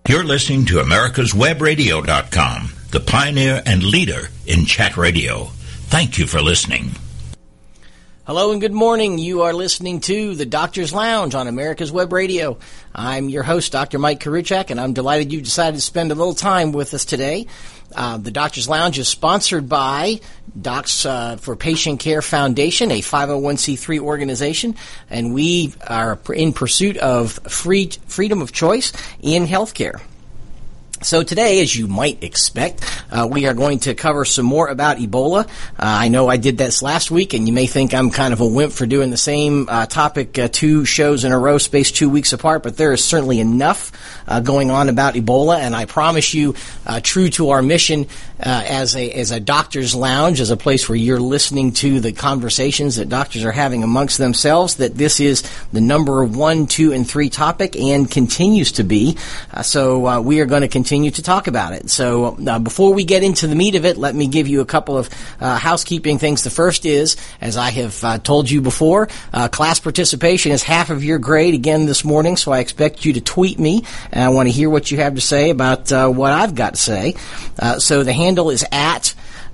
You're listening to AmericasWebRadio.com, the pioneer and leader in chat radio. Thank you for listening. Hello and good morning. You are listening to The Doctor's Lounge on America's Web Radio. I'm your host, Dr. Mike Korichek, and I'm delighted you decided to spend a little time with us today. The Doctor's Lounge is sponsored by Docs for Patient Care Foundation, a 501c3 organization, and we are in pursuit of freedom of choice in healthcare. So today, as you might expect, we are going to cover some more about Ebola. I know I did this last week, and you may think I'm kind of a wimp for doing the same topic 2 shows in a row, spaced 2 weeks apart, but there is certainly enough going on about Ebola, and I promise you, true to our mission as a doctor's lounge, as a place where you're listening to the conversations that doctors are having amongst themselves, that this is the number 1, 2, and 3 topic and continues to be. So we are going to continue to talk about it. So before we get into the meat of it, let me give you a couple of housekeeping things. The first is, as I have told you before, class participation is half of your grade again this morning, so I expect you to tweet me, and I want to hear what you have to say about what I've got to say. So the handle is at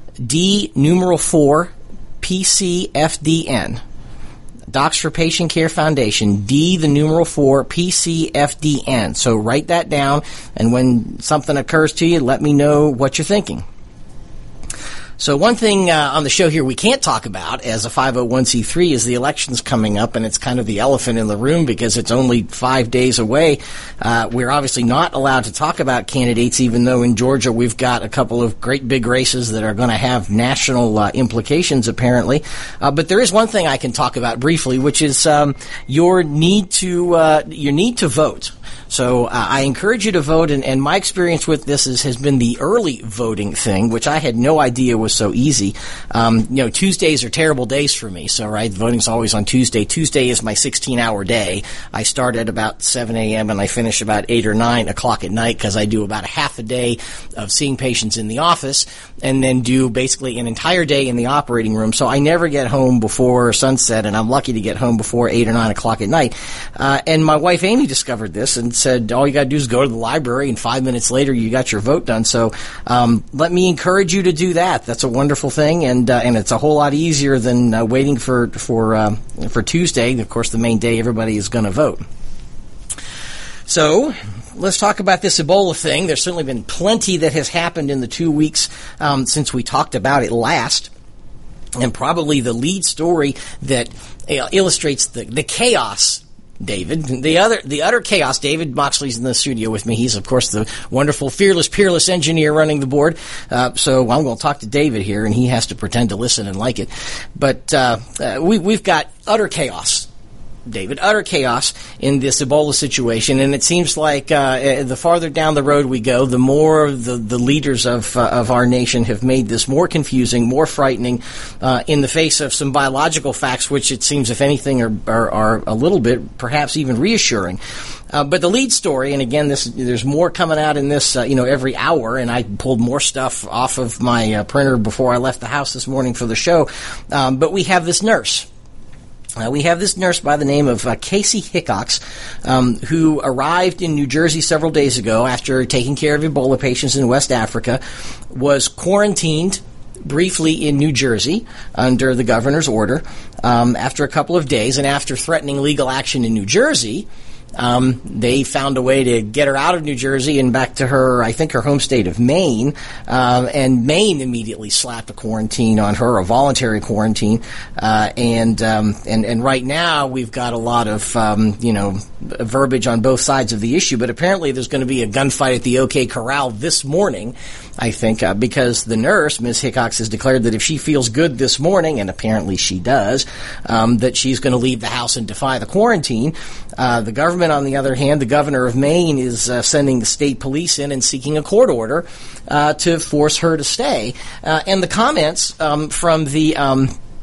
D4 PCFDN. Docs for Patient Care Foundation, D4 PCFDN. So write that down, and when something occurs to you, let me know what you're thinking. So one thing on the show here we can't talk about as a 501c3 is the elections coming up, and it's kind of the elephant in the room because it's only 5 days away. We're obviously not allowed to talk about candidates, even though in Georgia we've got a couple of great big races that are going to have national implications, apparently. But there is one thing I can talk about briefly, which is your need to vote. So I encourage you to vote, and my experience with this has been the early voting thing, which I had no idea was so easy. Tuesdays are terrible days for me, so right, voting's always on Tuesday. Tuesday is my 16-hour day. I start at about 7 a.m. and I finish about 8 or 9 o'clock at night because I do about a half a day of seeing patients in the office and then do basically an entire day in the operating room. So I never get home before sunset, and I'm lucky to get home before 8 or 9 o'clock at night. And my wife Amy discovered this and said, all you got to do is go to the library, and 5 minutes later you got your vote done. So let me encourage you to do that. That's a wonderful thing, and it's a whole lot easier than waiting for Tuesday, of course, the main day everybody is going to vote. So let's talk about this Ebola thing. There's certainly been plenty that has happened in the 2 weeks since we talked about it last. And probably the lead story that illustrates the chaos, David, the utter chaos. David Moxley's in the studio with me. He's, of course, the wonderful, fearless, peerless engineer running the board. So I'm going to talk to David here, and he has to pretend to listen and like it. But we've got utter chaos, David, utter chaos in this Ebola situation, and it seems like the farther down the road we go, the more the leaders of our nation have made this more confusing, more frightening, in the face of some biological facts, which it seems, if anything, are a little bit, perhaps even reassuring. But the lead story, and again, there's more coming out in this, every hour, and I pulled more stuff off of my printer before I left the house this morning for the show. But we have this nurse. We have this nurse by the name of Casey Hickox, who arrived in New Jersey several days ago after taking care of Ebola patients in West Africa, was quarantined briefly in New Jersey under the governor's order after a couple of days, and after threatening legal action in New Jersey, they found a way to get her out of New Jersey and back to her home state of Maine, and Maine immediately slapped a quarantine on her, a voluntary quarantine, and right now we've got a lot of, verbiage on both sides of the issue, but apparently there's going to be a gunfight at the OK Corral this morning, I think, because the nurse, Ms. Hickox, has declared that if she feels good this morning, and apparently she does, that she's going to leave the house and defy the quarantine. The government, on the other hand, the governor of Maine, is sending the state police in and seeking a court order to force her to stay. And the comments from the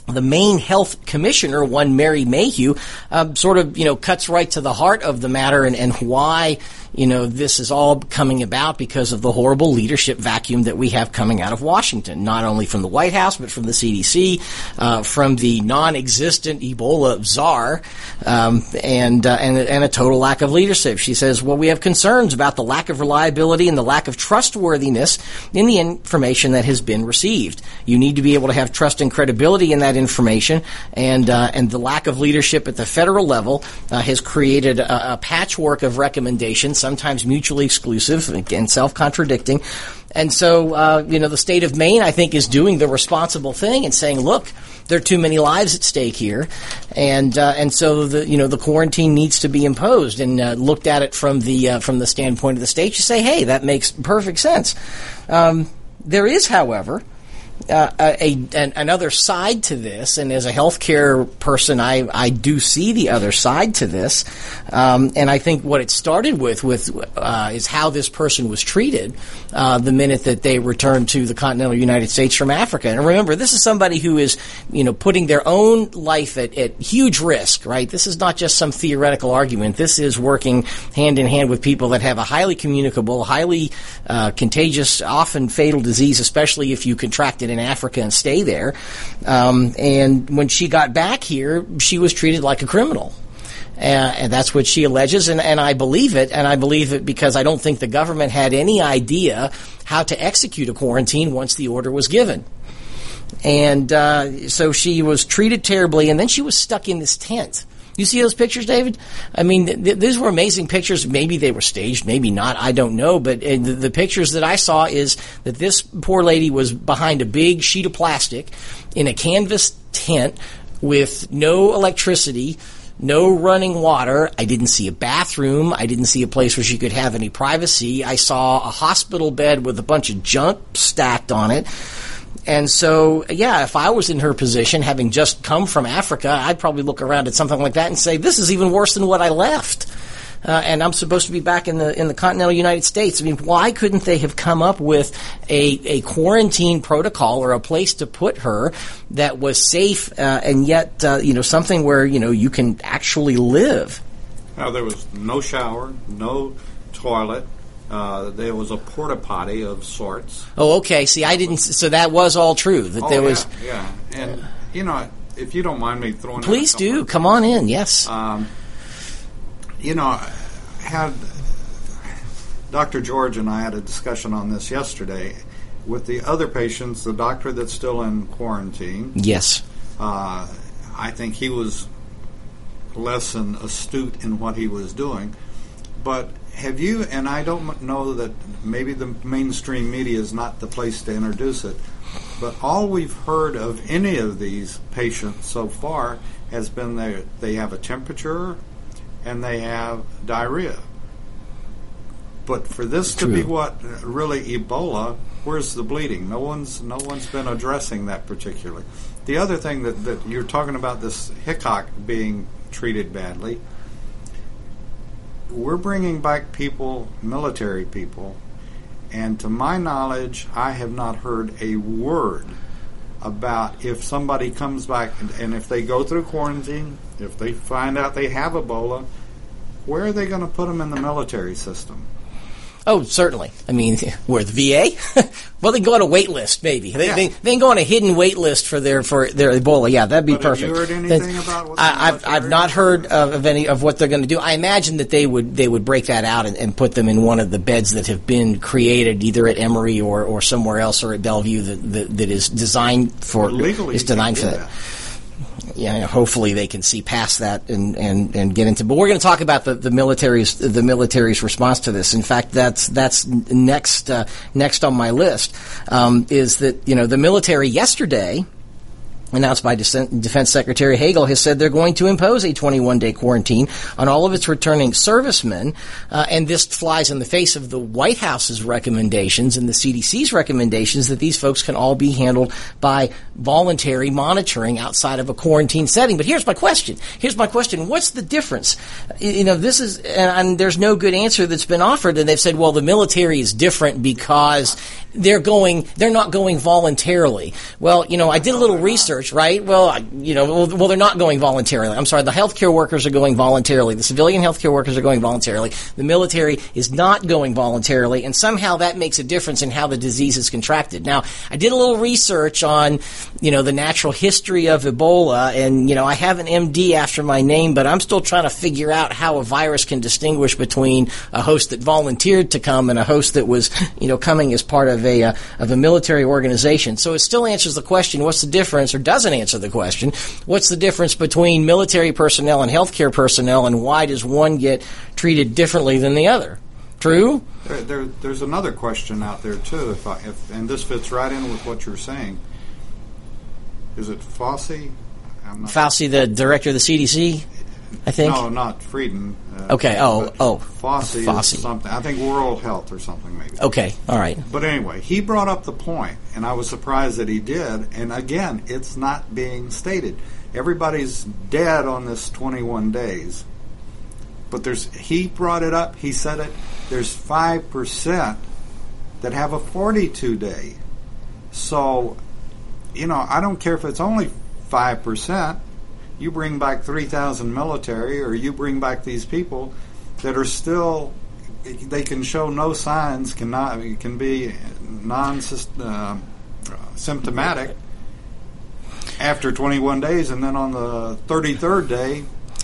the Maine Health Commissioner, one Mary Mayhew, sort of, cuts right to the heart of the matter and why, this is all coming about because of the horrible leadership vacuum that we have coming out of Washington, not only from the White House, but from the CDC, from the non-existent Ebola czar, and a total lack of leadership. She says, well, we have concerns about the lack of reliability and the lack of trustworthiness in the information that has been received. You need to be able to have trust and credibility in that information, and the lack of leadership at the federal level has created a patchwork of recommendations, sometimes mutually exclusive and self-contradicting. And so, the state of Maine, I think, is doing the responsible thing and saying, look, there are too many lives at stake here, and so the quarantine needs to be imposed. And looked at it from the standpoint of the state, you say, hey, that makes perfect sense. There is, however, another side to this, and as a healthcare person, I do see the other side to this, and I think what it started with is how this person was treated the minute that they returned to the continental United States from Africa. And remember, this is somebody who is putting their own life at huge risk, right? This is not just some theoretical argument. This is working hand in hand with people that have a highly communicable, highly contagious, often fatal disease, especially if you contract it in Africa and stay there. And when she got back here, she was treated like a criminal. And that's what she alleges, and I believe it, and I believe it because I don't think the government had any idea how to execute a quarantine once the order was given. And so she was treated terribly, and then she was stuck in this tent. You see those pictures, David? I mean, these were amazing pictures. Maybe they were staged, maybe not. I don't know. But the pictures that I saw is that this poor lady was behind a big sheet of plastic in a canvas tent with no electricity, no running water. I didn't see a bathroom. I didn't see a place where she could have any privacy. I saw a hospital bed with a bunch of junk stacked on it. And so, yeah, if I was in her position, having just come from Africa, I'd probably look around at something like that and say, this is even worse than what I left. And I'm supposed to be back in the continental United States. I mean, why couldn't they have come up with a quarantine protocol or a place to put her that was safe and yet, something where, you can actually live? Now, there was no shower, no toilet. There was a porta potty of sorts. Oh, okay. See, I didn't. So that was all true. That there was. Yeah. And if you don't mind me throwing. Please do. Come on in. Yes. Had Dr. George and I had a discussion on this yesterday with the other patients. The doctor that's still in quarantine. Yes. I think he was less than astute in what he was doing, but. Have you, and I don't know that maybe the mainstream media is not the place to introduce it, but all we've heard of any of these patients so far has been they have a temperature and they have diarrhea. But for this to be what really Ebola, where's the bleeding? No one's been addressing that particularly. The other thing that you're talking about, this Hickok being treated badly. We're bringing back people, military people, and to my knowledge, I have not heard a word about if somebody comes back and if they go through quarantine, if they find out they have Ebola, where are they going to put them in the military system? Oh, certainly. I mean, where, the VA? Well, they can go on a wait list, maybe. They can go on a hidden wait list for their Ebola. Yeah, that'd be perfect. Have you heard anything about what I've not heard of any of what they're going to do. I imagine that they would break that out and put them in one of the beds that have been created either at Emory or somewhere else or at Bellevue that is designed for legally is designed for that. Yeah, hopefully they can see past that and get into. But we're going to talk about the military's response to this. In fact, that's next on my list. Is that the military yesterday, announced by Defense Secretary Hagel, has said they're going to impose a 21-day quarantine on all of its returning servicemen, and this flies in the face of the White House's recommendations and the CDC's recommendations that these folks can all be handled by voluntary monitoring outside of a quarantine setting. But here's my question. What's the difference? This is, and there's no good answer that's been offered, and they've said, well, the military is different because they're not going voluntarily. Well, I did a little research, right? Well, they're not going voluntarily. I'm sorry, the healthcare workers are going voluntarily. The civilian healthcare workers are going voluntarily. The military is not going voluntarily, and somehow that makes a difference in how the disease is contracted. Now, I did a little research on, the natural history of Ebola, and, I have an MD after my name, but I'm still trying to figure out how a virus can distinguish between a host that volunteered to come and a host that was, coming as part of a military organization. So it still answers the question, what's the difference, or doesn't answer the question, what's the difference between military personnel and healthcare personnel, and why does one get treated differently than the other? True? There's another question out there, too, and this fits right in with what you're saying. Is it Fauci? Fauci, the director of the CDC, I think? No, not Frieden. Okay, Fauci is something. I think World Health or something, maybe. Okay, all right. But anyway, he brought up the point, and I was surprised that he did. And again, it's not being stated. Everybody's dead on this 21 days. But he brought it up, he said it, there's 5% that have a 42-day. So, I don't care if it's only 5%. You bring back 3,000 military, or you bring back these people that are still, they can show no signs, can be non-symptomatic after 21 days, and then on the 33rd day.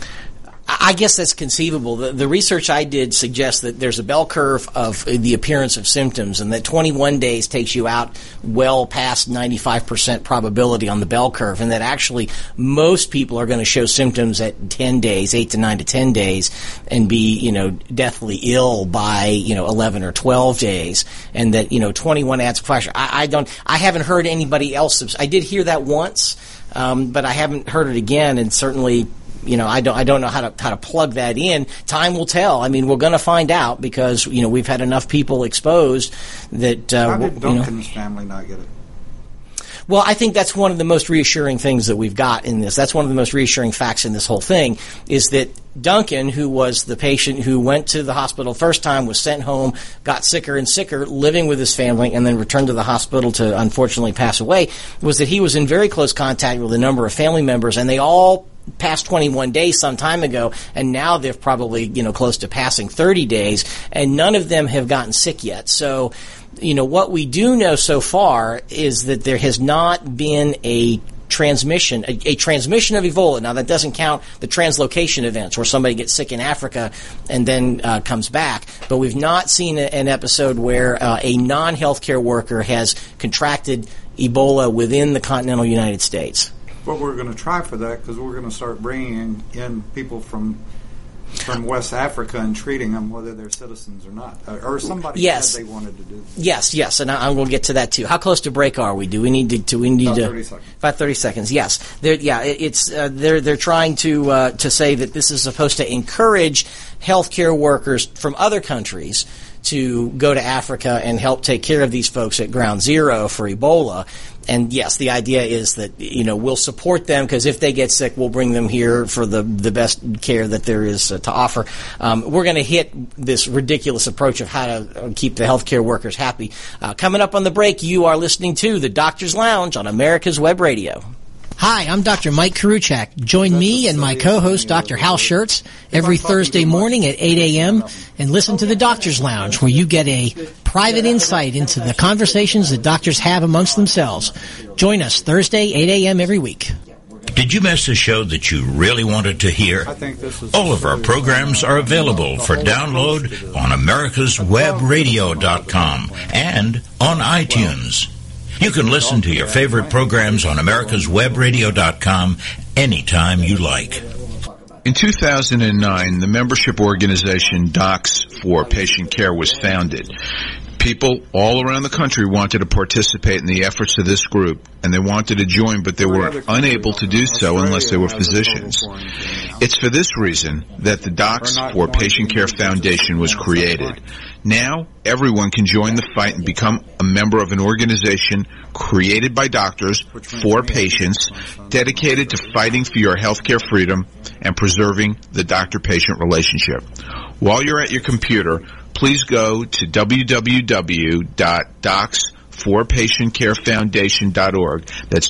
I guess that's conceivable. The research I did suggests that there's a bell curve of the appearance of symptoms, and that 21 days takes you out well past 95% probability on the bell curve, and that actually most people are going to show symptoms at 10 days, 8 to 9 to 10 days, and be, deathly ill by, 11 or 12 days, and that, 21 adds pressure. I haven't heard anybody else. I did hear that once, but I haven't heard it again, and certainly, I don't know how to plug that in. Time will tell. I mean, we're going to find out because, we've had enough people exposed that, how did Duncan's family not get it? Well, I think that's one of the most reassuring things that we've got in this. That's one of the most reassuring facts in this whole thing is that Duncan, who was the patient who went to the hospital first time, was sent home, got sicker and sicker, living with his family, and then returned to the hospital to unfortunately pass away, was that he was in very close contact with a number of family members, and they all passed 21 days some time ago, and now they're probably, close to passing 30 days, and none of them have gotten sick yet. So, what we do know so far is that there has not been a transmission of Ebola. Now, that doesn't count the translocation events where somebody gets sick in Africa and then comes back. But we've not seen an episode where a non-healthcare worker has contracted Ebola within the continental United States. But we're going to try for that because we're going to start bringing in people from West Africa and treating them whether they're citizens or not. Or somebody said they wanted to do that. Yes, and I will get to that too. How close to break are we? Do we need to? About 30 seconds. About 30 seconds. Yes. They're trying to say that this is supposed to encourage healthcare workers from other countries to go to Africa and help take care of these folks at ground zero for Ebola. And yes, the idea is that, we'll support them because if they get sick, we'll bring them here for the best care that there is to offer. We're going to hit this ridiculous approach of how to keep the healthcare workers happy. Coming up on the break, you are listening to The Doctor's Lounge on America's Web Radio. Hi, I'm Dr. Mike Karuchak. Join me and my co-host, Dr. Hal Schertz, every Thursday morning at 8 a.m. and listen to The Doctor's Lounge, where you get a private insight into the conversations that doctors have amongst themselves. Join us Thursday, 8 a.m. every week. Did you miss a show that you really wanted to hear? All of our programs are available for download on americaswebradio.com and on iTunes. You can listen to your favorite programs on americaswebradio.com anytime you like. In 2009, the membership organization Docs for Patient Care was founded. People all around the country wanted to participate in the efforts of this group, and they wanted to join, but they were unable to do so unless they were physicians. It's for this reason that the Docs for Patient Care Foundation was created. Now, everyone can join the fight and become a member of an organization created by doctors for patients, dedicated to fighting for your healthcare freedom and preserving the doctor-patient relationship. While you're at your computer, please go to www.docs 4patientcarefoundation.org. That's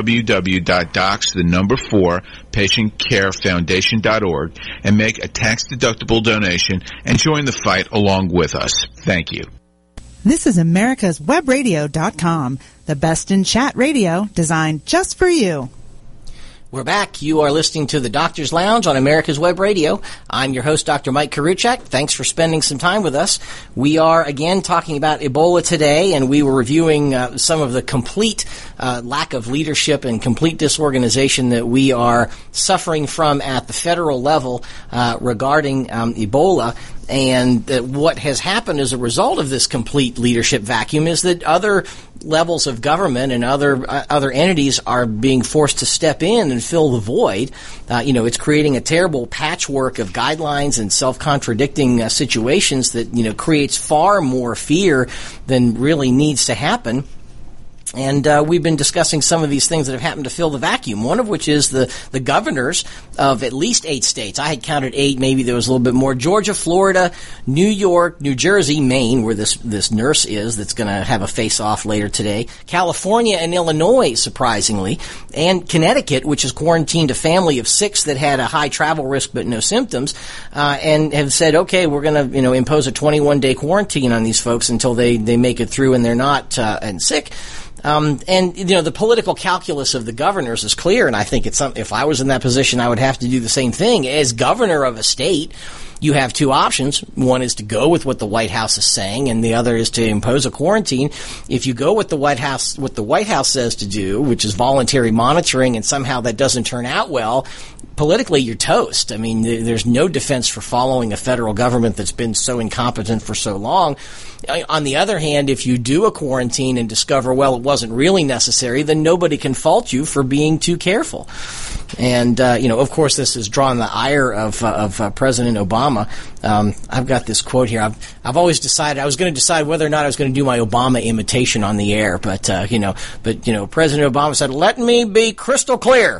www.docs4patientcarefoundation.org and make a tax-deductible donation and join the fight along with us. Thank you. This is americaswebradio.com, the best in chat radio designed just for you. We're back. You are listening to the Doctor's Lounge on America's Web Radio. I'm your host, Dr. Mike Karuchak. Thanks for spending some time with us. We are, again, talking about Ebola today, and we were reviewing some of the complete lack of leadership and complete disorganization that we are suffering from at the federal level regarding Ebola. And what has happened as a result of this complete leadership vacuum is that other levels of government and other entities are being forced to step in and fill the void. It's creating a terrible patchwork of guidelines and self-contradicting situations that, creates far more fear than really needs to happen. And we've been discussing some of these things that have happened to fill the vacuum, one of which is the governors of at least 8 states. I had counted 8, maybe there was a little bit more. Georgia, Florida, New York, New Jersey, Maine, where this nurse is that's going to have a face-off later today, California and Illinois, surprisingly, and Connecticut, which has quarantined a family of 6 that had a high travel risk but no symptoms, and have said, okay, we're going to impose a 21-day quarantine on these folks until they make it through and they're not and sick. The political calculus of the governors is clear, and I think if I was in that position, I would have to do the same thing. As governor of a state, you have 2 options. One is to go with what the White House is saying, and the other is to impose a quarantine. If you go with what the White House says to do, which is voluntary monitoring, and somehow that doesn't turn out well, politically you're toast. I mean, there's no defense for following a federal government that's been so incompetent for so long. On the other hand, if you do a quarantine and discover, well, it wasn't really necessary, then nobody can fault you for being too careful. And, of course, this has drawn the ire of President Obama. I've got this quote here. I've always decided, I was going to decide whether or not I was going to do my Obama imitation on the air. But President Obama said, "Let me be crystal clear.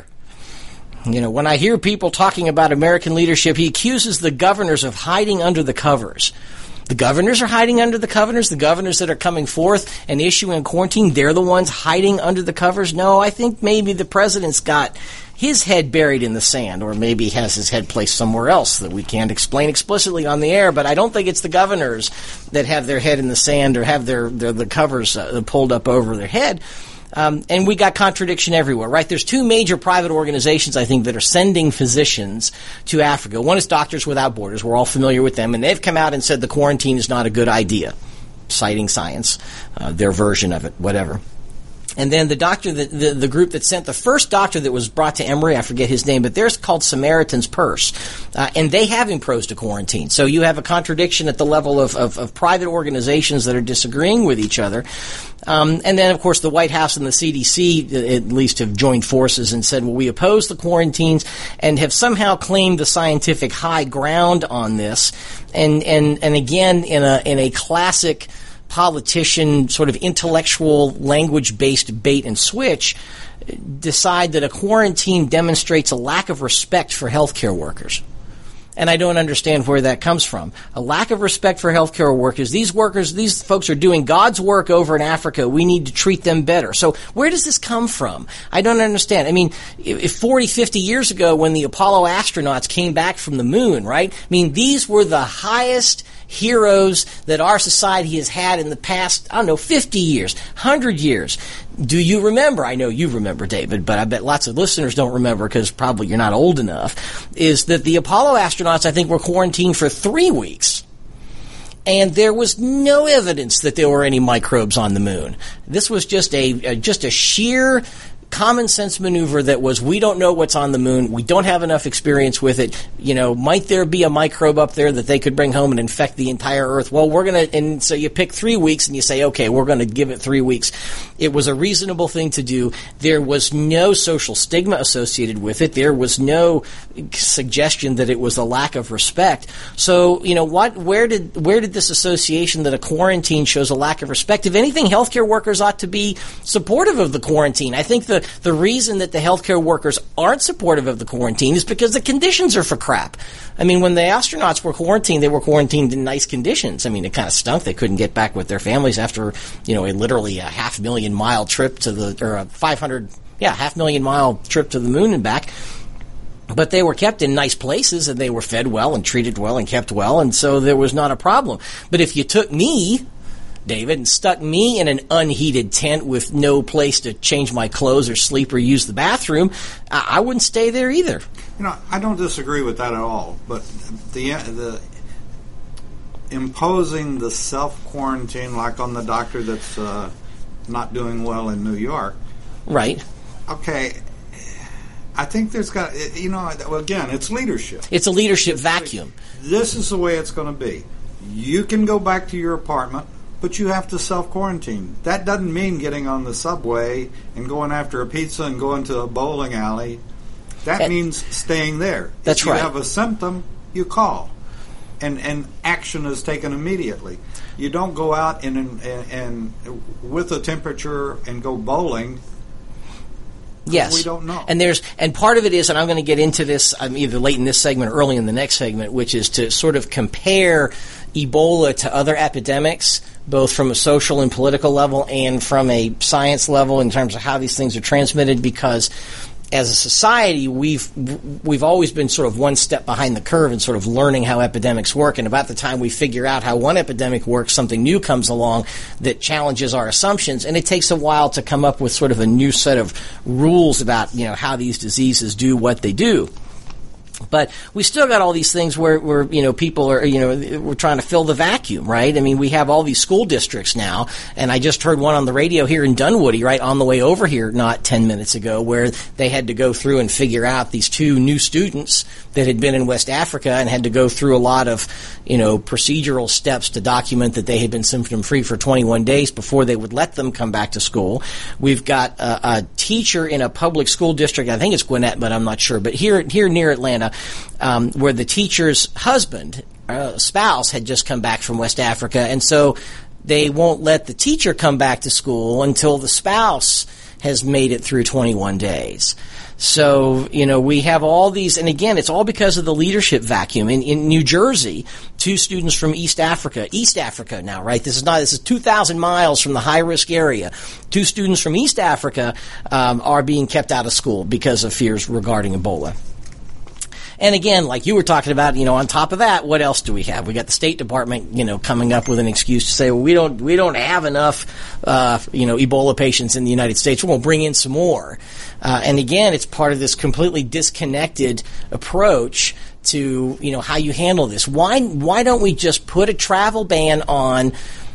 When I hear people talking about American leadership, he accuses the governors of hiding under the covers." The governors are hiding under the covers. The governors that are coming forth and issuing quarantine, they're the ones hiding under the covers. No, I think maybe the president's got his head buried in the sand, or maybe he has his head placed somewhere else that we can't explain explicitly on the air. But I don't think it's the governors that have their head in the sand or have the covers pulled up over their head. And we got contradiction everywhere, right? There's 2 major private organizations, I think, that are sending physicians to Africa. One is Doctors Without Borders. We're all familiar with them. And they've come out and said the quarantine is not a good idea, citing science, their version of it, whatever. And then the group that sent the first doctor that was brought to Emory, I forget his name, but theirs called Samaritan's Purse. And they have imposed a quarantine. So you have a contradiction at the level of private organizations that are disagreeing with each other. And then, of course, the White House and the CDC at least have joined forces and said, well, we oppose the quarantines, and have somehow claimed the scientific high ground on this. And again, in a classic politician sort of intellectual language-based bait and switch, decide that a quarantine demonstrates a lack of respect for healthcare workers. And I don't understand where that comes from. A lack of respect for healthcare workers. These folks are doing God's work over in Africa. We need to treat them better. So where does this come from? I don't understand. I mean, if 40, 50 years ago when the Apollo astronauts came back from the moon, right? I mean, these were the highest heroes that our society has had in the past, 50 years, 100 years. Do you remember? I know you remember, David, but I bet lots of listeners don't remember because probably you're not old enough, is that the Apollo astronauts, I think, were quarantined for 3 weeks. And there was no evidence that there were any microbes on the moon. This was just a sheer common sense maneuver that was, we don't know what's on the moon. We don't have enough experience with it. Might there be a microbe up there that they could bring home and infect the entire Earth? Well, and so you pick 3 weeks and you say, okay, we're going to give it 3 weeks. It was a reasonable thing to do. There was no social stigma associated with it. There was no suggestion that it was a lack of respect. So, where did this association that a quarantine shows a lack of respect? If anything, healthcare workers ought to be supportive of the quarantine. I think the the reason that the healthcare workers aren't supportive of the quarantine is because the conditions are for crap. I mean, when the astronauts were quarantined, they were quarantined in nice conditions. I mean, it kind of stunk. They couldn't get back with their families after, literally a 500,000 mile trip or a 500,000 mile trip to the moon and back. But they were kept in nice places, and they were fed well and treated well and kept well, and so there was not a problem. But if you took me, David, and stuck me in an unheated tent with no place to change my clothes or sleep or use the bathroom, I wouldn't stay there either. I don't disagree with that at all, but the imposing the self-quarantine, like on the doctor that's not doing well in New York. Right. Okay. I think there's got, again, it's leadership. It's a leadership vacuum. This is the way it's going to be. You can go back to your apartment, but you have to self-quarantine. That doesn't mean getting on the subway and going after a pizza and going to a bowling alley. That means staying there. That's right. If you have a symptom, you call. And action is taken immediately. You don't go out and with a temperature and go bowling. Yes. We don't know. And part of it is, and I'm going to get into this either late in this segment or early in the next segment, which is to sort of compare Ebola to other epidemics, both from a social and political level and from a science level in terms of how these things are transmitted, because as a society, we've always been sort of one step behind the curve in sort of learning how epidemics work. And about the time we figure out how one epidemic works, something new comes along that challenges our assumptions. And it takes a while to come up with sort of a new set of rules about, how these diseases do what they do. But we still got all these things where people are, we're trying to fill the vacuum, right? I mean, we have all these school districts now, and I just heard one on the radio here in Dunwoody, right, on the way over here not 10 minutes ago, where they had to go through and figure out these two new students that had been in West Africa and had to go through a lot of, procedural steps to document that they had been symptom-free for 21 days before they would let them come back to school. We've got a teacher in a public school district, I think it's Gwinnett, but I'm not sure, but here near Atlanta, where the teacher's husband, spouse, had just come back from West Africa, and so they won't let the teacher come back to school until the spouse has made it through 21 days. So, we have all these, and again, it's all because of the leadership vacuum. In New Jersey, two students from East Africa now, right? This is 2,000 miles from the high-risk area. Two students from East Africa are being kept out of school because of fears regarding Ebola. And again, like you were talking about, on top of that, what else do we have? We got the State Department, coming up with an excuse to say, well, we don't have enough, Ebola patients in the United States. We're going to bring in some more. And again, it's part of this completely disconnected approach to, how you handle this. Why don't we just put a travel ban on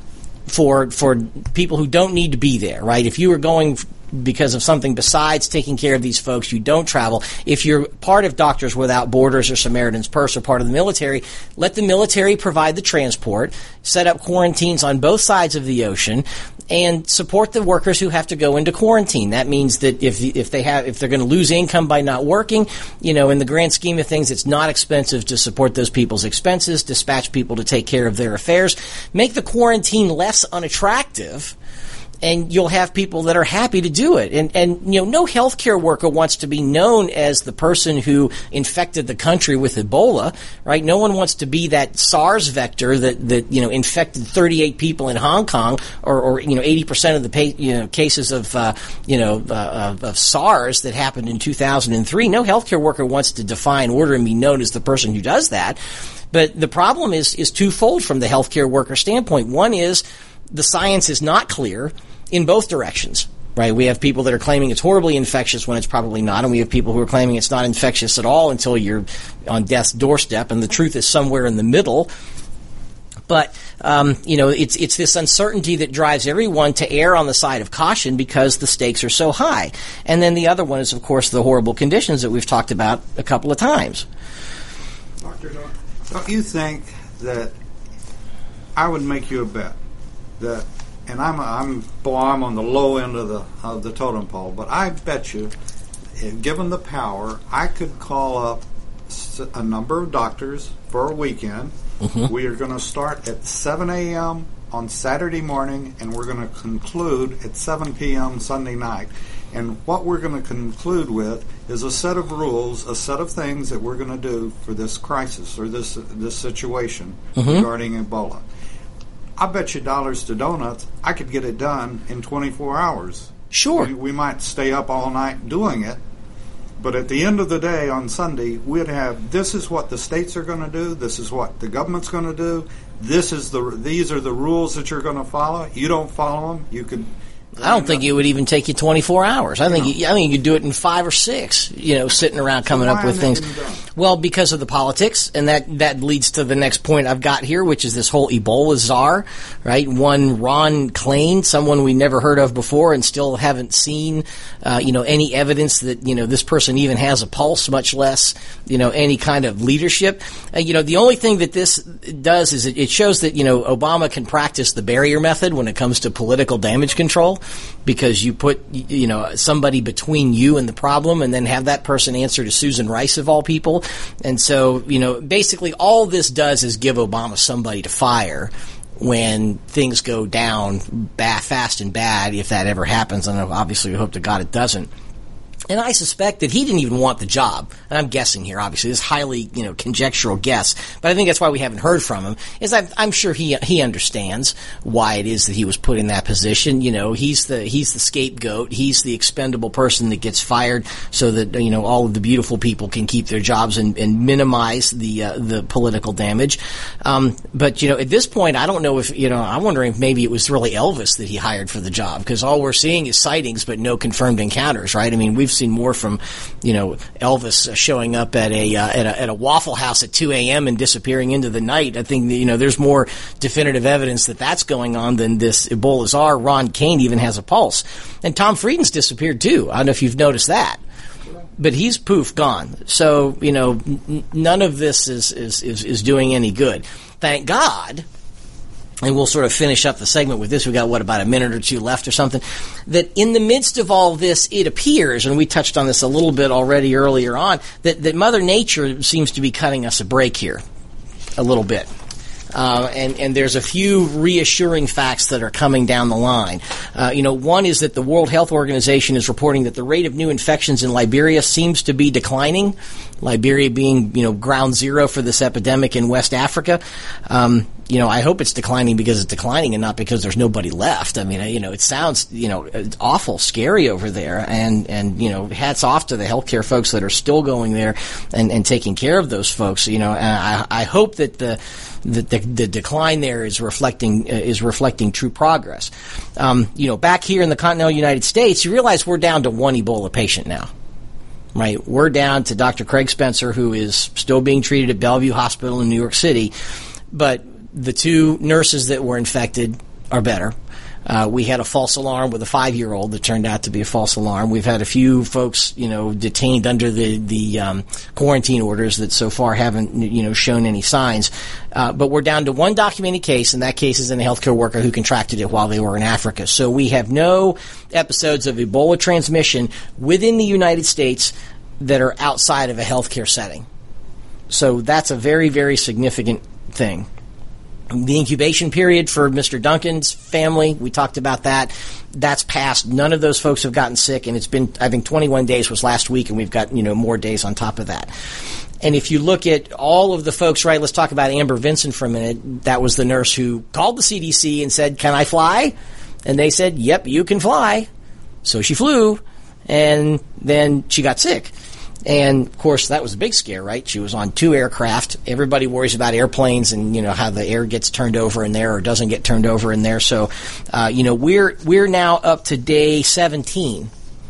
for people who don't need to be there, right? If you were going because of something besides taking care of these folks, you don't travel. If you're part of Doctors Without Borders or Samaritan's Purse or part of the military, let the military provide the transport, set up quarantines on both sides of the ocean, and support the workers who have to go into quarantine. That means that if they're going to lose income by not working, in the grand scheme of things, it's not expensive to support those people's expenses, dispatch people to take care of their affairs, make the quarantine less unattractive, and you'll have people that are happy to do it. And no healthcare worker wants to be known as the person who infected the country with Ebola, right? No one wants to be that SARS vector that infected 38 people in Hong Kong, or 80% of the cases of SARS that happened in 2003. No healthcare worker wants to defy an order and be known as the person who does that. But the problem is twofold from the healthcare worker standpoint. One is the science is not clear in both directions, right? We have people that are claiming it's horribly infectious when it's probably not, and we have people who are claiming it's not infectious at all until you're on death's doorstep, and the truth is somewhere in the middle. But, it's this uncertainty that drives everyone to err on the side of caution because the stakes are so high. And then the other one is, of course, the horrible conditions that we've talked about a couple of times. Doctor, don't you think that I would make you a bet that, and I'm on the low end of the totem pole, but I bet you, given the power, I could call up a number of doctors for a weekend. Mm-hmm. We are going to start at 7 a.m. on Saturday morning, and we're going to conclude at 7 p.m. Sunday night. And what we're going to conclude with is a set of rules, a set of things that we're going to do for this crisis or this situation regarding Ebola. I bet you dollars to donuts I could get it done in 24 hours. Sure. We might stay up all night doing it, but at the end of the day on Sunday, we'd have, this is what the states are going to do, this is what the government's going to do, these are the rules that you're going to follow. You don't follow them, you could... I don't think it would even take you 24 hours. I think you could do it in 5 or 6, sitting around coming up with things. Well, because of the politics, and that leads to the next point I've got here, which is this whole Ebola czar, right? One Ron Klain, someone we never heard of before and still haven't seen, any evidence that, this person even has a pulse, much less, any kind of leadership. The only thing that this does is it shows that, Obama can practice the barrier method when it comes to political damage control. Because you put, somebody between you and the problem and then have that person answer to Susan Rice of all people. And so, basically all this does is give Obama somebody to fire when things go down fast and bad, if that ever happens. And obviously we hope to God it doesn't. And I suspect that he didn't even want the job. And I'm guessing here, obviously. This is highly, conjectural guess. But I think that's why we haven't heard from him, is I'm sure he understands why it is that he was put in that position. He's the scapegoat. He's the expendable person that gets fired so that, all of the beautiful people can keep their jobs and minimize the political damage. But, at this point, I don't know if, I'm wondering if maybe it was really Elvis that he hired for the job, because all we're seeing is sightings but no confirmed encounters, right? I mean, we've seen more from, Elvis showing up at a Waffle House at 2 a.m. and disappearing into the night. I think, there's more definitive evidence that that's going on than this Ebola czar. Ron Klain even has a pulse. And Tom Frieden's disappeared too. I don't know if you've noticed that. But he's poof, gone. So, none of this is doing any good. Thank God. And we'll sort of finish up the segment with this. We've got, about a minute or two left or something, that in the midst of all this, it appears, and we touched on this a little bit already earlier on, that Mother Nature seems to be cutting us a break here a little bit. And there's a few reassuring facts that are coming down the line. One is that the World Health Organization is reporting that the rate of new infections in Liberia seems to be declining. Liberia being, ground zero for this epidemic in West Africa. I hope it's declining because it's declining and not because there's nobody left. I mean, it sounds, it's awful scary over there. And hats off to the healthcare folks that are still going there and taking care of those folks. And I hope that the decline there is reflecting true progress. Back here in the continental United States, you realize we're down to one Ebola patient now. Right, we're down to Dr. Craig Spencer, who is still being treated at Bellevue Hospital in New York City, but the 2 nurses that were infected are better. We had a false alarm with a 5-year-old that turned out to be a false alarm. We've had a few folks, detained under the quarantine orders that so far haven't, shown any signs. But we're down to 1 documented case, and that case is in a healthcare worker who contracted it while they were in Africa. So we have no episodes of Ebola transmission within the United States that are outside of a healthcare setting. So that's a very, very significant thing. The incubation period for Mr. Duncan's family, we talked about that. That's passed. None of those folks have gotten sick, and it's been, I think 21 days was last week, and we've got, more days on top of that. And if you look at all of the folks, right, let's talk about Amber Vinson for a minute. That was the nurse who called the CDC and said, "Can I fly?" And they said, "Yep, you can fly." So she flew, and then she got sick. And, of course, that was a big scare, right? She was on 2 aircraft. Everybody worries about airplanes and, how the air gets turned over in there or doesn't get turned over in there. So, we're now up to day 17.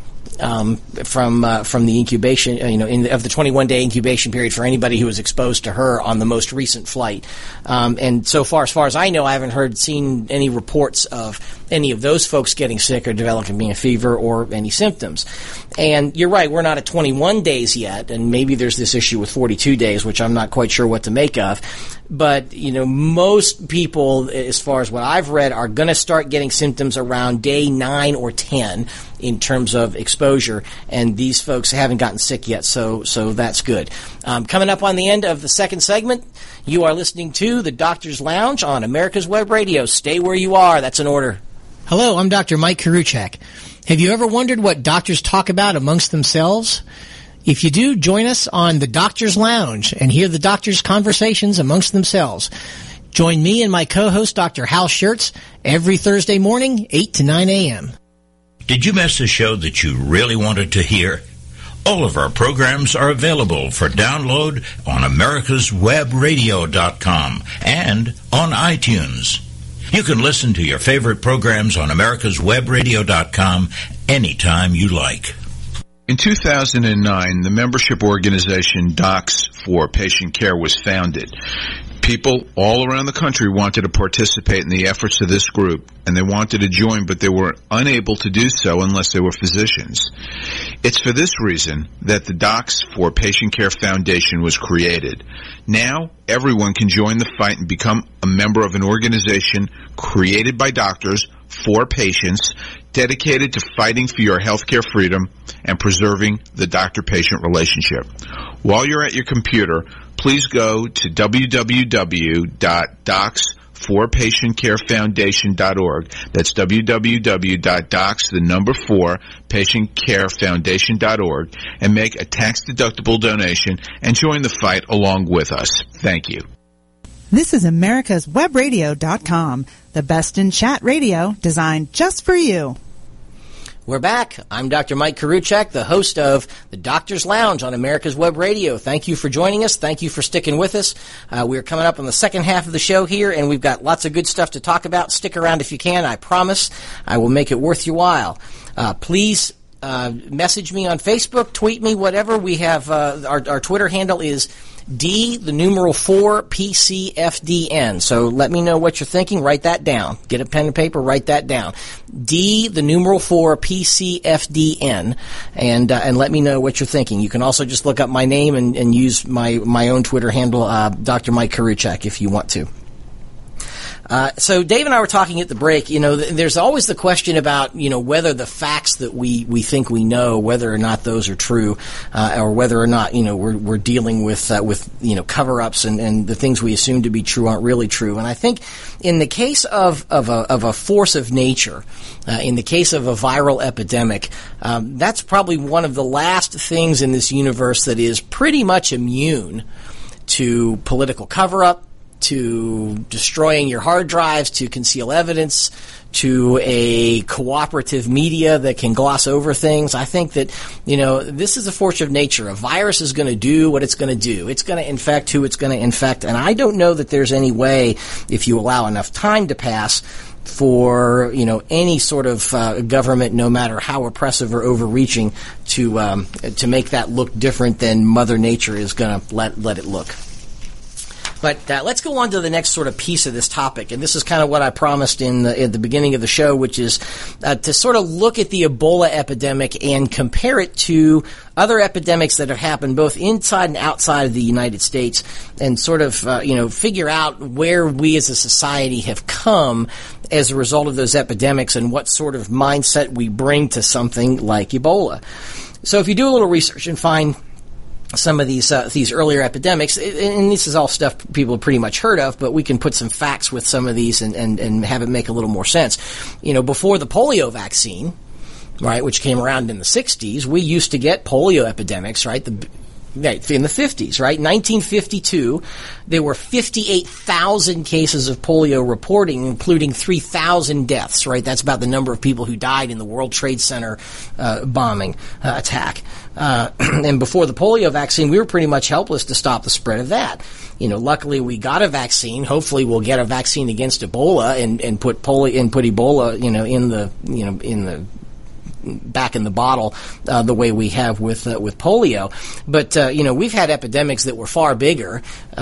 From the incubation, of the 21-day incubation period for anybody who was exposed to her on the most recent flight. And so far as I know, I haven't seen any reports of any of those folks getting sick or developing a fever or any symptoms. And you're right, we're not at 21 days yet, and maybe there's this issue with 42 days, which I'm not quite sure what to make of. But, most people, as far as what I've read, are going to start getting symptoms around day 9 or 10 in terms of exposure, and these folks haven't gotten sick yet, so that's good. Coming up on the end of the second segment, you are listening to The Doctor's Lounge on America's Web Radio. Stay where you are. That's an order. Hello, I'm Dr. Mike Karuchak. Have you ever wondered what doctors talk about amongst themselves? If you do, join us on the Doctor's Lounge and hear the doctors' conversations amongst themselves. Join me and my co-host, Dr. Hal Schertz, every Thursday morning, 8 to 9 a.m. Did you miss a show that you really wanted to hear? All of our programs are available for download on americaswebradio.com and on iTunes. You can listen to your favorite programs on americaswebradio.com anytime you like. In 2009, the membership organization Docs for Patient Care was founded. People all around the country wanted to participate in the efforts of this group, and they wanted to join, but they were unable to do so unless they were physicians. It's for this reason that the Docs for Patient Care Foundation was created. Now, everyone can join the fight and become a member of an organization created by doctors for patients, dedicated to fighting for your healthcare freedom and preserving the doctor-patient relationship. While you're at your computer, please go to www.docs4patientcarefoundation.org. That's www.docs4patientcarefoundation.org and make a tax-deductible donation and join the fight along with us. Thank you. This is americaswebradio.com, the best in chat radio designed just for you. We're back. I'm Dr. Mike Karuchak, the host of the Doctor's Lounge on America's Web Radio. Thank you for joining us. Thank you for sticking with us. We're coming up on the second half of the show here, and we've got lots of good stuff to talk about. Stick around if you can. I promise I will make it worth your while. Please message me on Facebook, tweet me, whatever. We have our Twitter handle is D4PCFDN. So let me know what you're thinking. Write that down. Get a pen and paper. Write that down. D4PCFDN, and let me know what you're thinking. You can also just look up my name and use my own Twitter handle, Dr. Mike Karuchak, if you want to. So Dave and I were talking at the break, there's always the question about, whether the facts that we think we know, whether or not those are true, or whether or not, we're dealing with cover-ups and the things we assume to be true aren't really true. And I think in the case of a force of nature, in the case of a viral epidemic, that's probably one of the last things in this universe that is pretty much immune to political cover-up, to destroying your hard drives, to conceal evidence, to a cooperative media that can gloss over things. I think that, this is a force of nature. A virus is going to do what it's going to do. It's going to infect who it's going to infect. And I don't know that there's any way, if you allow enough time to pass, for any sort of government, no matter how oppressive or overreaching, to make that look different than Mother Nature is going to let it look. But let's go on to the next sort of piece of this topic, and this is kind of what I promised at the beginning of the show, which is to sort of look at the Ebola epidemic and compare it to other epidemics that have happened both inside and outside of the United States, and sort of figure out where we as a society have come as a result of those epidemics and what sort of mindset we bring to something like Ebola. So if you do a little research and find some of these earlier epidemics, and this is all stuff people have pretty much heard of, but we can put some facts with some of these and have it make a little more sense. Before the polio vaccine, right, which came around in the 60s, we used to get polio epidemics, right, in the 50s, right? 1952, there were 58,000 cases of polio reporting, including 3,000 deaths, right? That's about the number of people who died in the World Trade Center bombing attack. And before the polio vaccine, we were pretty much helpless to stop the spread of that. Luckily we got a vaccine. Hopefully we'll get a vaccine against Ebola and put Ebola, in the back in the bottle, the way we have with polio. But, we've had epidemics that were far bigger,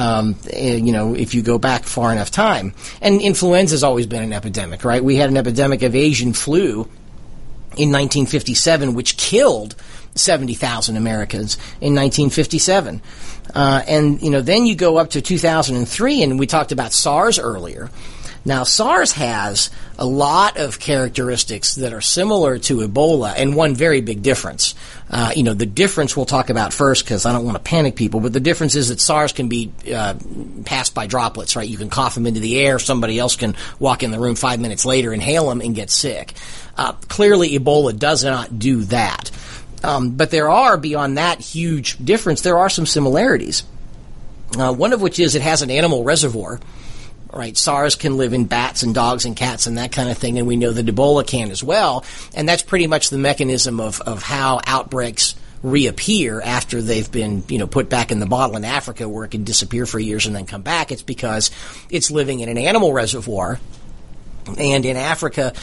if you go back far enough time. And influenza's always been an epidemic, right? We had an epidemic of Asian flu in 1957, which killed 70,000 Americans in 1957. And then you go up to 2003, and we talked about SARS earlier. Now, SARS has a lot of characteristics that are similar to Ebola, and one very big difference. The difference we'll talk about first because I don't want to panic people, but the difference is that SARS can be passed by droplets, right? You can cough them into the air. Somebody else can walk in the room 5 minutes later, inhale them, and get sick. Clearly, Ebola does not do that. But there are, beyond that huge difference, there are some similarities. One of which is it has an animal reservoir. Right, SARS can live in bats and dogs and cats and that kind of thing, and we know that Ebola can as well. And that's pretty much the mechanism of how outbreaks reappear after they've been, put back in the bottle in Africa, where it can disappear for years and then come back. It's because it's living in an animal reservoir. And in Africa,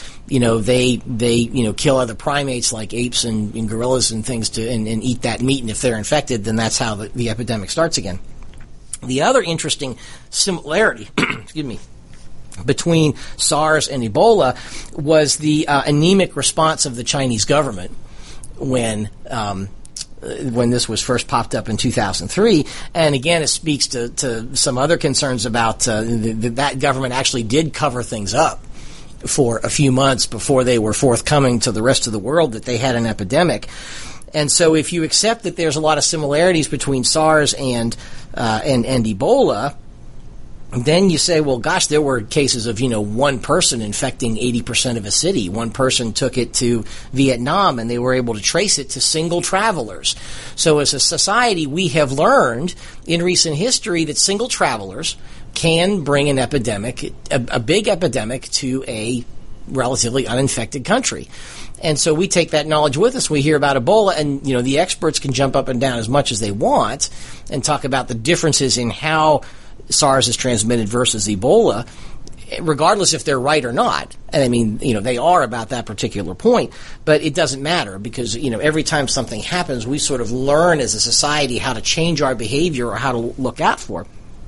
they kill other primates like apes and gorillas and things and eat that meat. And if they're infected, then that's how the epidemic starts again. The other interesting similarity, between SARS and Ebola was the anemic response of the Chinese government when this was first popped up in 2003. And again, it speaks to some other concerns about that government actually did cover things up for a few months before they were forthcoming to the rest of the world that they had an epidemic. And so if you accept that there's a lot of similarities between SARS and Ebola, then you say, well, gosh, there were cases of, one person infecting 80% of a city. One person took it to Vietnam, and they were able to trace it to single travelers. So as a society, we have learned in recent history that single travelers can bring an epidemic, a big epidemic, to a relatively uninfected country. And so we take that knowledge with us. We hear about Ebola, and the experts can jump up and down as much as they want and talk about the differences in how SARS is transmitted versus Ebola, regardless if they're right or not. And I mean, they are about that particular point, but it doesn't matter because, every time something happens, we sort of learn as a society how to change our behavior or how to look out for.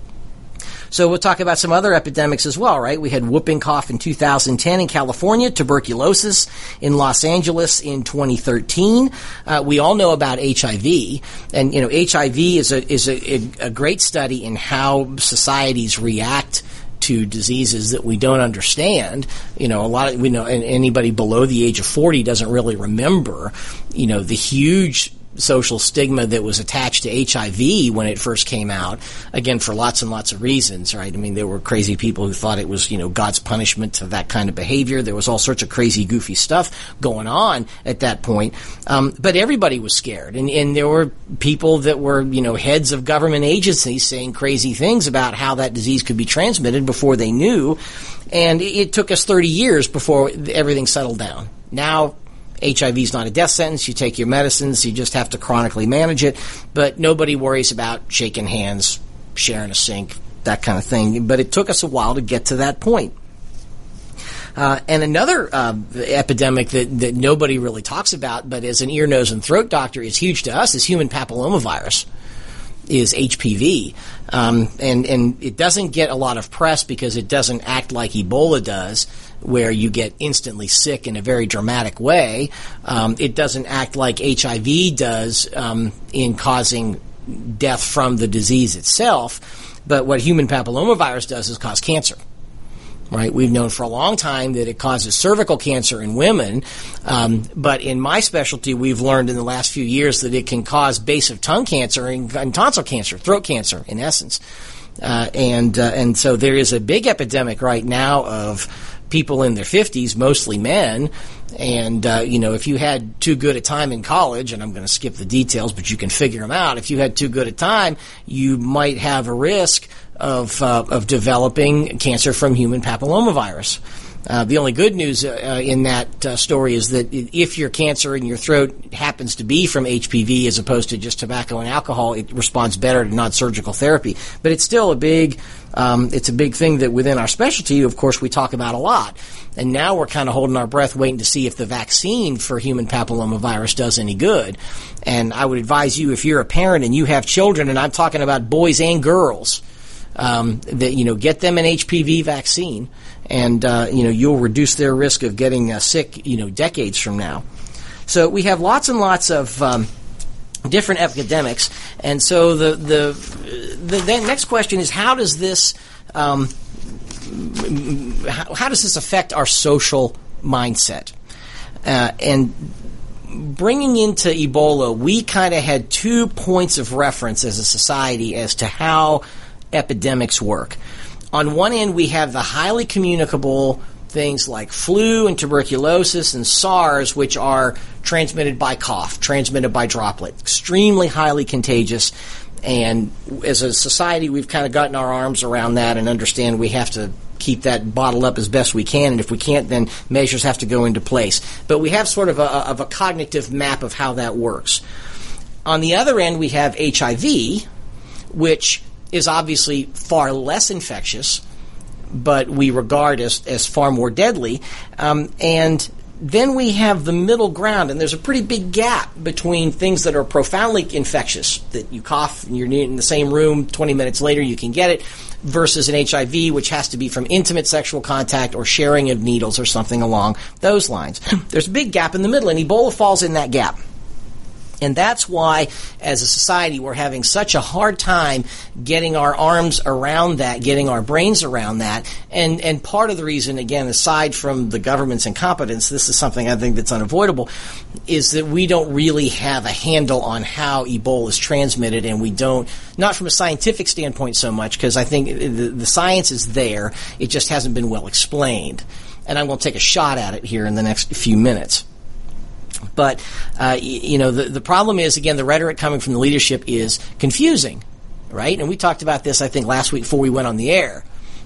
So we'll talk about some other epidemics as well, right? We had whooping cough in 2010 in California, tuberculosis in Los Angeles in 2013. We all know about HIV, and HIV is a great study in how societies react to diseases that we don't understand. We know anybody below the age of 40 doesn't really remember, the huge social stigma that was attached to HIV when it first came out, again, for lots and lots of reasons, right? I mean, there were crazy people who thought it was, God's punishment to that kind of behavior. There was all sorts of crazy, goofy stuff going on at that point. But everybody was scared. And there were people that were, heads of government agencies saying crazy things about how that disease could be transmitted before they knew. And it took us 30 years before everything settled down. Now, HIV is not a death sentence. You take your medicines. You just have to chronically manage it. But nobody worries about shaking hands, sharing a sink, that kind of thing. But it took us a while to get to that point. And another epidemic that nobody really talks about, but as an ear, nose, and throat doctor is huge to us, is human papillomavirus, is HPV. And it doesn't get a lot of press because it doesn't act like Ebola does, where you get instantly sick in a very dramatic way. It doesn't act like HIV does in causing death from the disease itself. But what human papillomavirus does is cause cancer. Right? We've known for a long time that it causes cervical cancer in women, but in my specialty, we've learned in the last few years that it can cause base of tongue cancer and tonsil cancer, throat cancer, in essence. And so there is a big epidemic right now of people in their 50s, mostly men, and if you had too good a time in college, and I'm going to skip the details, but you can figure them out. If you had too good a time, you might have a risk of developing cancer from human papillomavirus. The only good news in that story is that if your cancer in your throat happens to be from HPV as opposed to just tobacco and alcohol, it responds better to non-surgical therapy. But it's still a big thing that within our specialty, of course, we talk about a lot. And now we're kind of holding our breath waiting to see if the vaccine for human papillomavirus does any good. And I would advise you, if you're a parent and you have children, and I'm talking about boys and girls, that get them an HPV vaccine, and you'll reduce their risk of getting sick decades from now. So we have lots and lots of different epidemics, and so the next question is, how does this how does this affect our social mindset? And bringing into Ebola, we kind of had 2 points of reference as a society as to how epidemics work. On one end, we have the highly communicable things like flu and tuberculosis and SARS, which are transmitted by cough, transmitted by droplet, extremely highly contagious. And as a society, we've kind of gotten our arms around that and understand we have to keep that bottled up as best we can. And if we can't, then measures have to go into place. But we have sort of a cognitive map of how that works. On the other end, we have HIV, which is obviously far less infectious, but we regard as far more deadly. And then we have the middle ground, and there's a pretty big gap between things that are profoundly infectious, that you cough and you're in the same room, 20 minutes later you can get it, versus an HIV, which has to be from intimate sexual contact or sharing of needles or something along those lines. There's a big gap in the middle, and Ebola falls in that gap. And that's why, as a society, we're having such a hard time getting our arms around that, getting our brains around that. And part of the reason, again, aside from the government's incompetence, this is something I think that's unavoidable, is that we don't really have a handle on how Ebola is transmitted, and we don't, not from a scientific standpoint so much, because I think the science is there, it just hasn't been well explained. And I'm going to take a shot at it here in the next few minutes. But, the problem is, again, the rhetoric coming from the leadership is confusing, right? And we talked about this, I think, last week before we went on the air.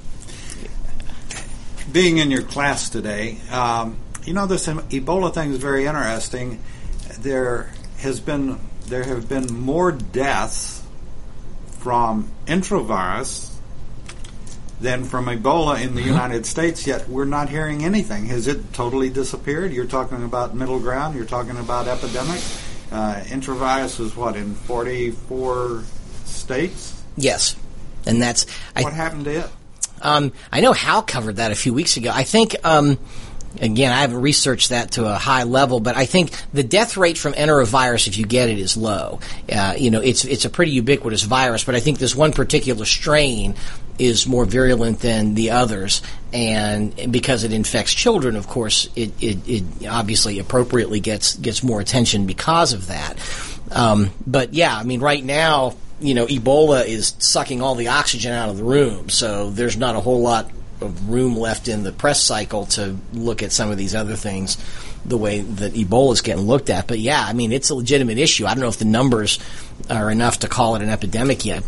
Being in your class today, this Ebola thing is very interesting. There have been more deaths from intravirus than from Ebola in the United States, yet we're not hearing anything. Has it totally disappeared? You're talking about middle ground. You're talking about epidemic. Intravirus is what, in 44 states? Yes. And that's... What happened to it? I know Hal covered that a few weeks ago. I think... Again, I haven't researched that to a high level, but I think the death rate from enterovirus, if you get it, is low. It's a pretty ubiquitous virus, but I think this one particular strain is more virulent than the others, and because it infects children, of course, it obviously appropriately gets more attention because of that. But yeah, I mean, right now, Ebola is sucking all the oxygen out of the room, so there's not a whole lot of room left in the press cycle to look at some of these other things the way that Ebola is getting looked at. But yeah, I mean, it's a legitimate issue. I don't know if the numbers are enough to call it an epidemic yet,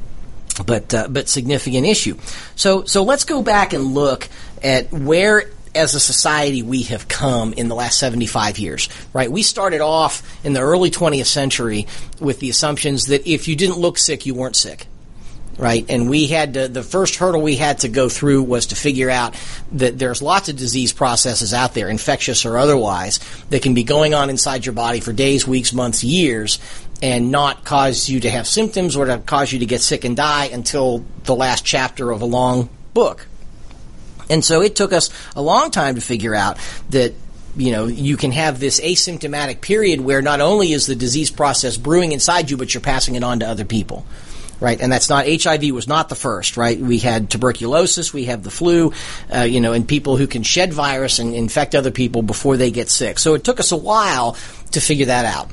but significant issue. So let's go back and look at where, as a society, we have come in the last 75 years, right? We started off in the early 20th century with the assumptions that if you didn't look sick, you weren't sick. Right, and we had the first hurdle we had to go through was to figure out that there's lots of disease processes out there, infectious or otherwise, that can be going on inside your body for days, weeks, months, years, and not cause you to have symptoms or to cause you to get sick and die until the last chapter of a long book. And so it took us a long time to figure out that you can have this asymptomatic period where not only is the disease process brewing inside you, but you're passing it on to other people. Right, and that's not, HIV was not the first, right? We had tuberculosis, we have the flu, and people who can shed virus and infect other people before they get sick. So it took us a while to figure that out.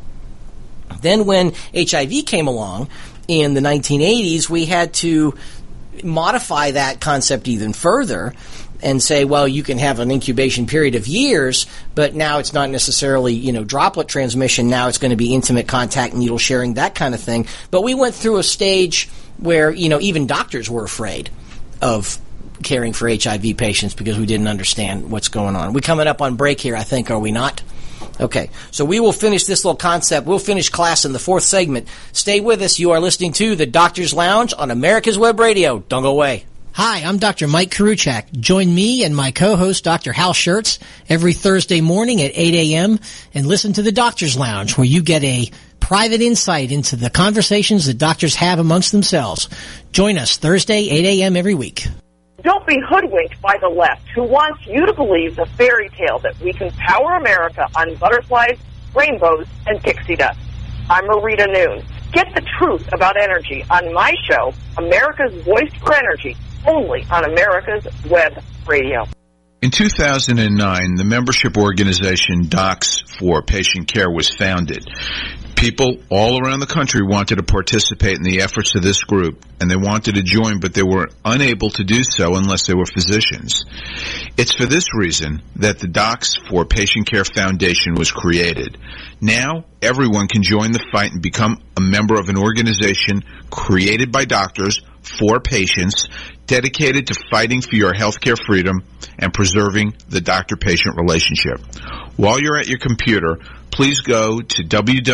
Then when HIV came along in the 1980s, we had to modify that concept even further and say, well, you can have an incubation period of years, but now it's not necessarily, droplet transmission. Now it's going to be intimate contact, needle sharing, that kind of thing. But we went through a stage where, even doctors were afraid of caring for HIV patients because we didn't understand what's going on. We're coming up on break here, I think, are we not? Okay, so we will finish this little concept. We'll finish class in the fourth segment. Stay with us. You are listening to The Doctor's Lounge on America's Web Radio. Don't go away. Hi, I'm Dr. Mike Karuchak. Join me and my co-host, Dr. Hal Schertz, every Thursday morning at 8 a.m. and listen to The Doctor's Lounge, where you get a private insight into the conversations that doctors have amongst themselves. Join us Thursday, 8 a.m. every week. Don't be hoodwinked by the left, who wants you to believe the fairy tale that we can power America on butterflies, rainbows, and pixie dust. I'm Marita Noon. Get the truth about energy on my show, America's Voice for Energy, only on America's Web Radio. In 2009, the membership organization Docs for Patient Care was founded. People all around the country wanted to participate in the efforts of this group, and they wanted to join, but they were unable to do so unless they were physicians. It's for this reason that the Docs for Patient Care Foundation was created. Now, everyone can join the fight and become a member of an organization created by doctors for patients, dedicated to fighting for your healthcare freedom and preserving the doctor-patient relationship. While you're at your computer, please go to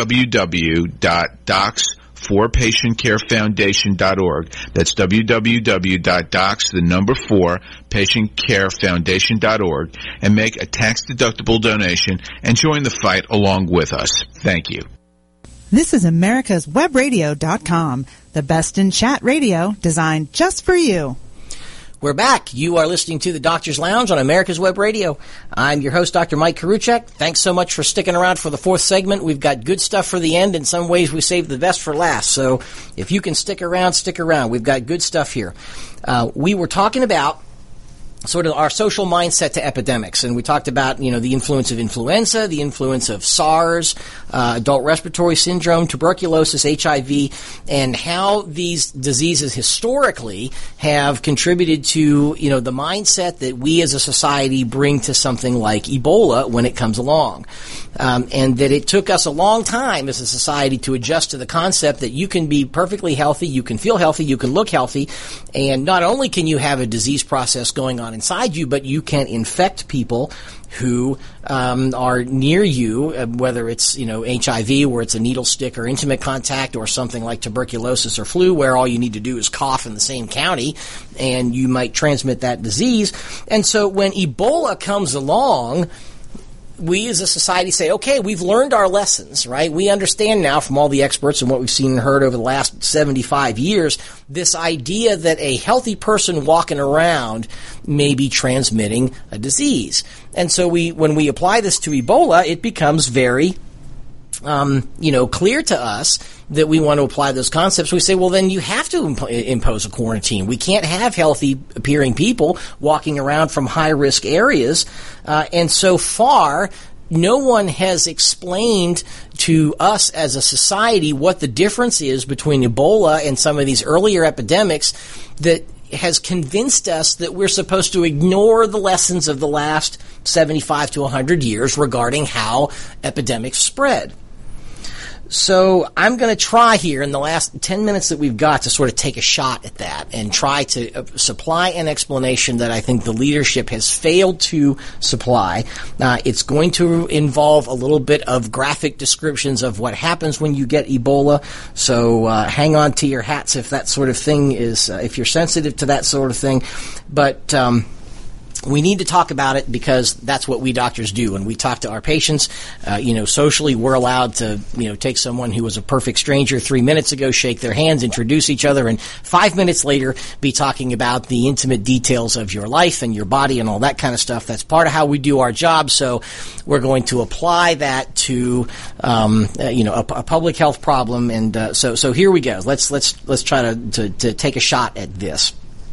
www.docs4patientcarefoundation.org. That's www.docs4patientcarefoundation.org and make a tax-deductible donation and join the fight along with us. Thank you. This is America'sWebRadio.com, the best in chat radio designed just for you. We're back. You are listening to the Doctor's Lounge on America's Web Radio. I'm your host, Dr. Mike Karuchek. Thanks so much for sticking around for the fourth segment. We've got good stuff for the end. In some ways, we saved the best for last. So if you can stick around, stick around. We've got good stuff here. We were talking about sort of our social mindset to epidemics. And we talked about, the influence of influenza, the influence of SARS, adult respiratory syndrome, tuberculosis, HIV, and how these diseases historically have contributed to, the mindset that we as a society bring to something like Ebola when it comes along. And that it took us a long time as a society to adjust to the concept that you can be perfectly healthy, you can feel healthy, you can look healthy, and not only can you have a disease process going on inside you, but you can infect people who are near you, whether it's HIV, where it's a needle stick or intimate contact, or something like tuberculosis or flu, where all you need to do is cough in the same county, and you might transmit that disease. And so when Ebola comes along, we as a society say, okay, we've learned our lessons, right? We understand now from all the experts and what we've seen and heard over the last 75 years, this idea that a healthy person walking around may be transmitting a disease. And so when we apply this to Ebola, it becomes very clear to us that we want to apply those concepts. We say, well, then you have to impose a quarantine. We can't have healthy-appearing people walking around from high-risk areas. And so far, no one has explained to us as a society what the difference is between Ebola and some of these earlier epidemics that has convinced us that we're supposed to ignore the lessons of the last 75 to 100 years regarding how epidemics spread. So I'm going to try here in the last 10 minutes that we've got to sort of take a shot at that and try to supply an explanation that I think the leadership has failed to supply. It's going to involve a little bit of graphic descriptions of what happens when you get Ebola. So hang on to your hats if that sort of thing is, if you're sensitive to that sort of thing. But we need to talk about it because that's what we doctors do. When we talk to our patients, socially, we're allowed to, take someone who was a perfect stranger 3 minutes ago, shake their hands, introduce each other, and 5 minutes later be talking about the intimate details of your life and your body and all that kind of stuff. That's part of how we do our job. So we're going to apply that to, a public health problem. And so here we go. Let's try to take a shot at this.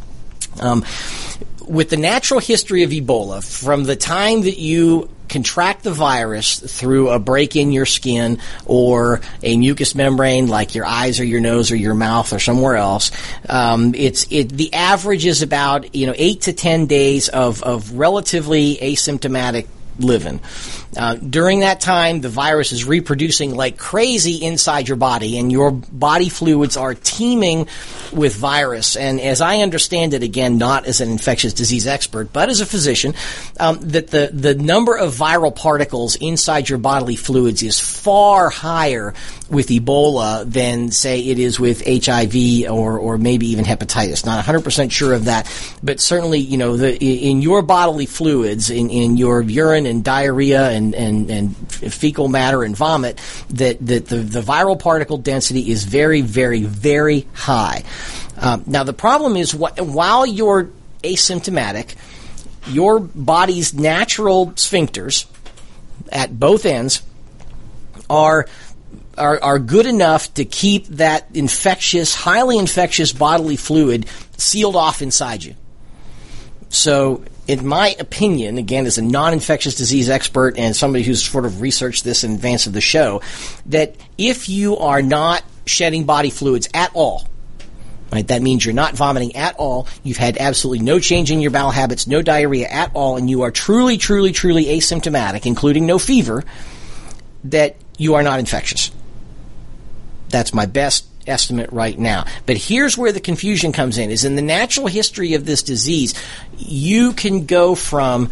With the natural history of Ebola, from the time that you contract the virus through a break in your skin or a mucous membrane like your eyes or your nose or your mouth or somewhere else, the average is about 8 to 10 days of relatively asymptomatic living. During that time, the virus is reproducing like crazy inside your body, and your body fluids are teeming with virus. And as I understand it, again, not as an infectious disease expert, but as a physician, that the number of viral particles inside your bodily fluids is far higher with Ebola than, say, it is with HIV or maybe even hepatitis. Not 100% sure of that, but certainly, in your bodily fluids, in your urine and diarrhea and fecal matter and vomit, that the viral particle density is very, very, very high. Now, the problem is while you're asymptomatic, your body's natural sphincters at both ends are are good enough to keep that highly infectious bodily fluid sealed off inside you. So, in my opinion, again, as a non-infectious disease expert and somebody who's sort of researched this in advance of the show, that if you are not shedding body fluids at all, right, that means you're not vomiting at all, you've had absolutely no change in your bowel habits, no diarrhea at all, and you are truly, truly, truly asymptomatic, including no fever, that you are not infectious. That's my best estimate right now. But here's where the confusion comes in, is in the natural history of this disease, you can go from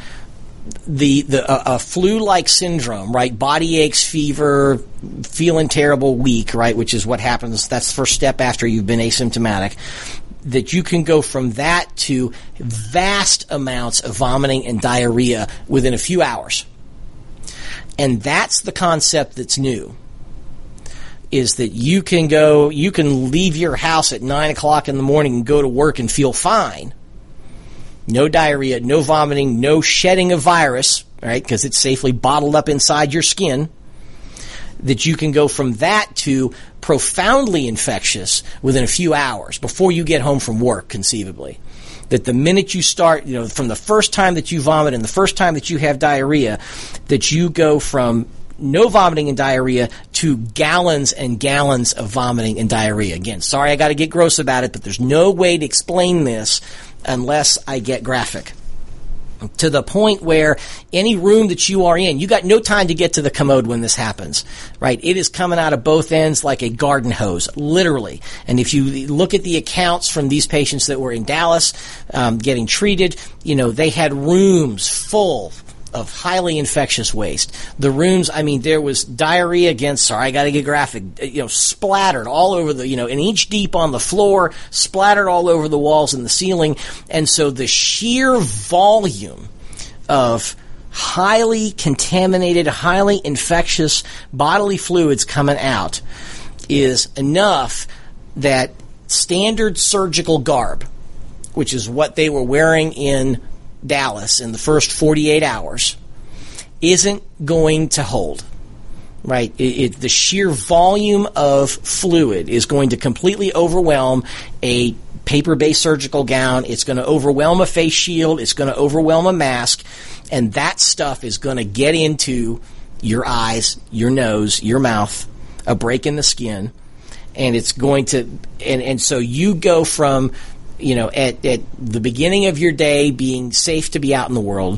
a flu-like syndrome, right? Body aches, fever, feeling terrible, weak, right? Which is what happens. That's the first step after you've been asymptomatic. That you can go from that to vast amounts of vomiting and diarrhea within a few hours. And that's the concept that's new. Is that you can leave your house at 9 o'clock in the morning and go to work and feel fine. No diarrhea, no vomiting, no shedding of virus, right? Because it's safely bottled up inside your skin. That you can go from that to profoundly infectious within a few hours before you get home from work, conceivably. That the minute you start, from the first time that you vomit and the first time that you have diarrhea, that you go from no vomiting and diarrhea to gallons and gallons of vomiting and diarrhea. Again, sorry I got to get gross about it, but there's no way to explain this unless I get graphic. To the point where any room that you are in, you got no time to get to the commode when this happens, right? It is coming out of both ends like a garden hose, literally. And if you look at the accounts from these patients that were in Dallas getting treated, they had rooms full of highly infectious waste. The rooms, there was diarrhea against, sorry, I gotta get graphic, splattered all over an inch deep on the floor, splattered all over the walls and the ceiling. And so the sheer volume of highly contaminated, highly infectious bodily fluids coming out is enough that standard surgical garb, which is what they were wearing in Dallas in the first 48 hours, isn't going to hold, right? The sheer volume of fluid is going to completely overwhelm a paper-based surgical gown. It's going to overwhelm a face shield. It's going to overwhelm a mask. And that stuff is going to get into your eyes, your nose, your mouth, a break in the skin. And it's going to, and so you go from, at the beginning of your day being safe to be out in the world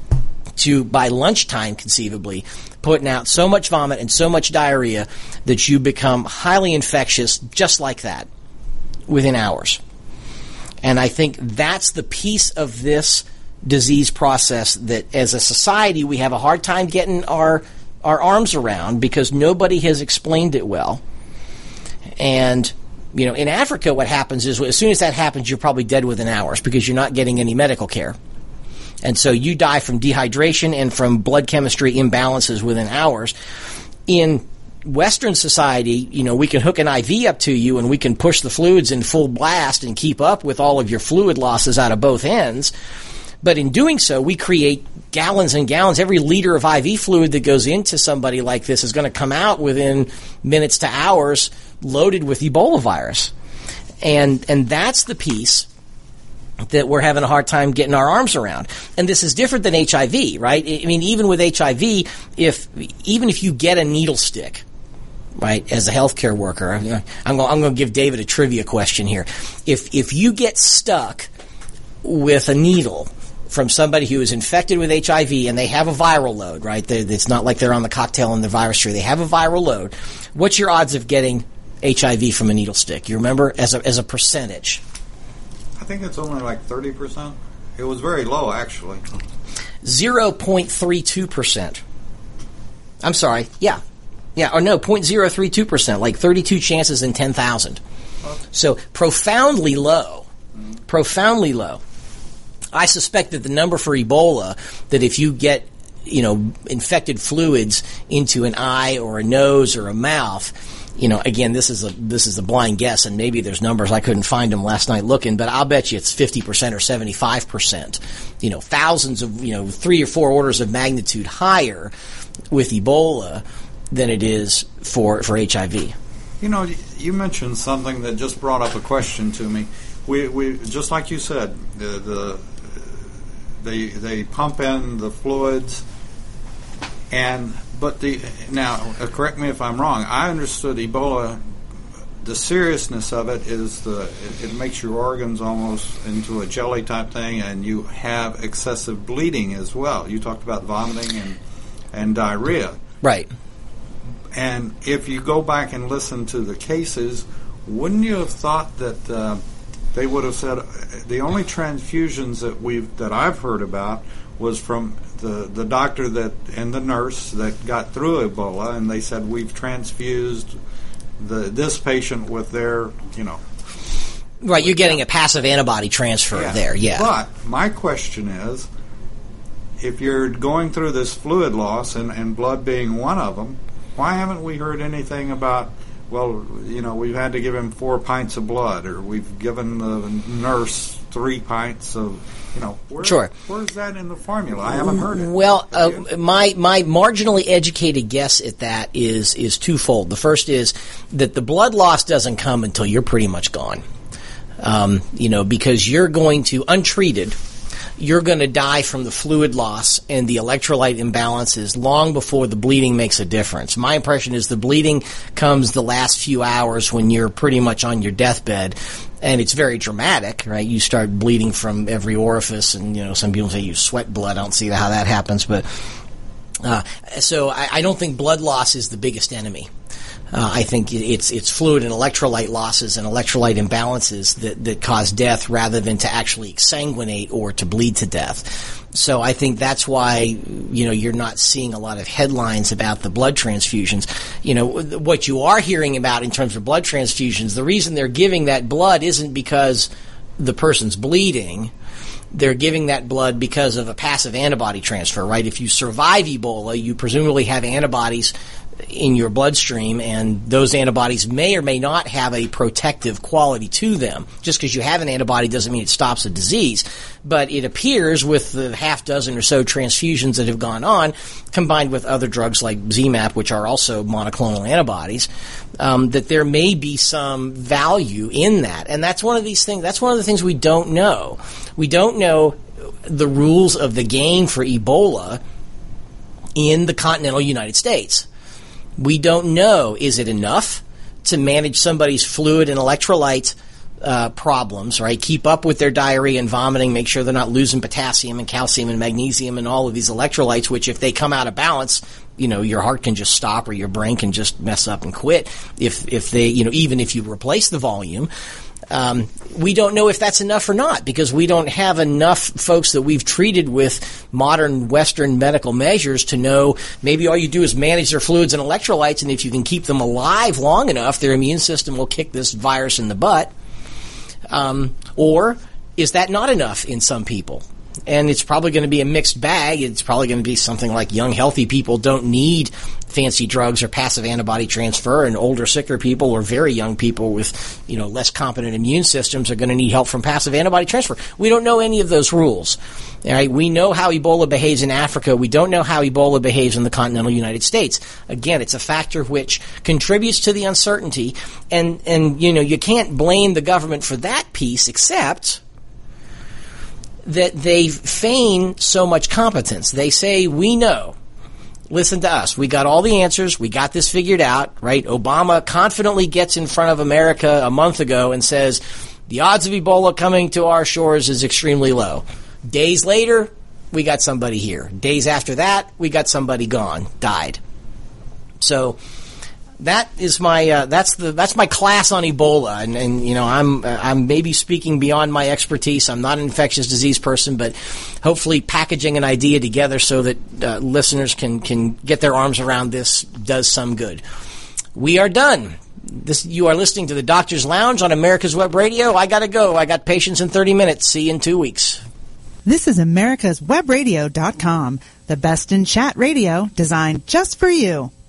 to, by lunchtime, conceivably, putting out so much vomit and so much diarrhea that you become highly infectious just like that within hours. And I think that's the piece of this disease process that as a society we have a hard time getting our arms around because nobody has explained it well. And in Africa, what happens is as soon as that happens, you're probably dead within hours because you're not getting any medical care. And so you die from dehydration and from blood chemistry imbalances within hours. In Western society, we can hook an IV up to you and we can push the fluids in full blast and keep up with all of your fluid losses out of both ends. But in doing so, we create gallons and gallons. Every liter of IV fluid that goes into somebody like this is going to come out within minutes to hours loaded with Ebola virus. And that's the piece that we're having a hard time getting our arms around. And this is different than HIV, right? Even with HIV, even if you get a needle stick, right, as a healthcare worker, I'm going to give David a trivia question here. If you get stuck with a needle from somebody who is infected with HIV and they have a viral load, right? It's not like they're on the cocktail and the virus tree. They have a viral load. What's your odds of getting HIV from a needle stick? You remember as a percentage? I think it's only like 30%. It was very low, actually. 0.32%. I'm sorry. Yeah. Or no, 0.032%, like 32 chances in 10,000. Okay. So profoundly low. Profoundly low. I suspect that the number for Ebola, that if you get, infected fluids into an eye or a nose or a mouth, again, this is a blind guess, and maybe there's numbers, I couldn't find them last night looking, but I'll bet you it's 50% or 75%. Thousands of, 3 or 4 orders of magnitude higher with Ebola than it is for HIV. You know, you mentioned something that just brought up a question to me. We just like you said, they pump in the fluids, now correct me if I'm wrong. I understood Ebola. The seriousness of it is it makes your organs almost into a jelly type thing, and you have excessive bleeding as well. You talked about vomiting and diarrhea. Right. And if you go back and listen to the cases, wouldn't you have thought that they would have said the only transfusions that I've heard about was from the doctor and the nurse that got through Ebola, and they said we've transfused this patient with their, Right, you're getting a passive antibody transfer there, yeah. But my question is, if you're going through this fluid loss and blood being one of them, why haven't we heard anything about, we've had to give him 4 pints of blood, or we've given the nurse 3 pints of, Sure. Where's that in the formula? I haven't heard it. Well, my marginally educated guess at that is twofold. The first is that the blood loss doesn't come until you're pretty much gone. Because you're going to, untreated, you're going to die from the fluid loss and the electrolyte imbalances long before the bleeding makes a difference. My impression is the bleeding comes the last few hours when you're pretty much on your deathbed, and it's very dramatic, right? You start bleeding from every orifice, and, some people say you sweat blood. I don't see how that happens, but so I don't think blood loss is the biggest enemy. I think it's fluid and electrolyte losses and electrolyte imbalances that cause death rather than to actually exsanguinate or to bleed to death. So I think that's why, you're not seeing a lot of headlines about the blood transfusions. What you are hearing about in terms of blood transfusions, the reason they're giving that blood isn't because the person's bleeding. They're giving that blood because of a passive antibody transfer, right? If you survive Ebola, you presumably have antibodies in your bloodstream, and those antibodies may or may not have a protective quality to them. Just because you have an antibody doesn't mean it stops a disease. But it appears with the half dozen or so transfusions that have gone on, combined with other drugs like ZMapp, which are also monoclonal antibodies, that there may be some value in that. And that's one of these things. That's one of the things we don't know. We don't know the rules of the game for Ebola in the continental United States. We don't know, is it enough to manage somebody's fluid and electrolyte problems, right? Keep up with their diarrhea and vomiting, make sure they're not losing potassium and calcium and magnesium and all of these electrolytes, which if they come out of balance, your heart can just stop or your brain can just mess up and quit if they, even if you replace the volume. We don't know if that's enough or not, because we don't have enough folks that we've treated with modern Western medical measures to know maybe all you do is manage their fluids and electrolytes, and if you can keep them alive long enough, their immune system will kick this virus in the butt. Or is that not enough in some people? And it's probably going to be a mixed bag. It's probably going to be something like young, healthy people don't need fancy drugs or passive antibody transfer, and older, sicker people or very young people with, less competent immune systems are going to need help from passive antibody transfer. We don't know any of those rules. All right? We know how Ebola behaves in Africa. We don't know how Ebola behaves in the continental United States. Again, it's a factor which contributes to the uncertainty, and you can't blame the government for that piece, except that they feign so much competence. They say, we know. Listen to us. We got all the answers. We got this figured out, right? Obama confidently gets in front of America a month ago and says, the odds of Ebola coming to our shores is extremely low. Days later, we got somebody here. Days after that, we got somebody gone, died. So that is my that's my class on Ebola, and I'm maybe speaking beyond my expertise. I'm not an infectious disease person, but hopefully packaging an idea together so that listeners can get their arms around this does some good. We are done. You are listening to the Doctor's Lounge on America's Web Radio. I gotta go. I got patients in 30 minutes. See you in 2 weeks. This is America'sWebRadio.com, the best in chat radio designed just for you.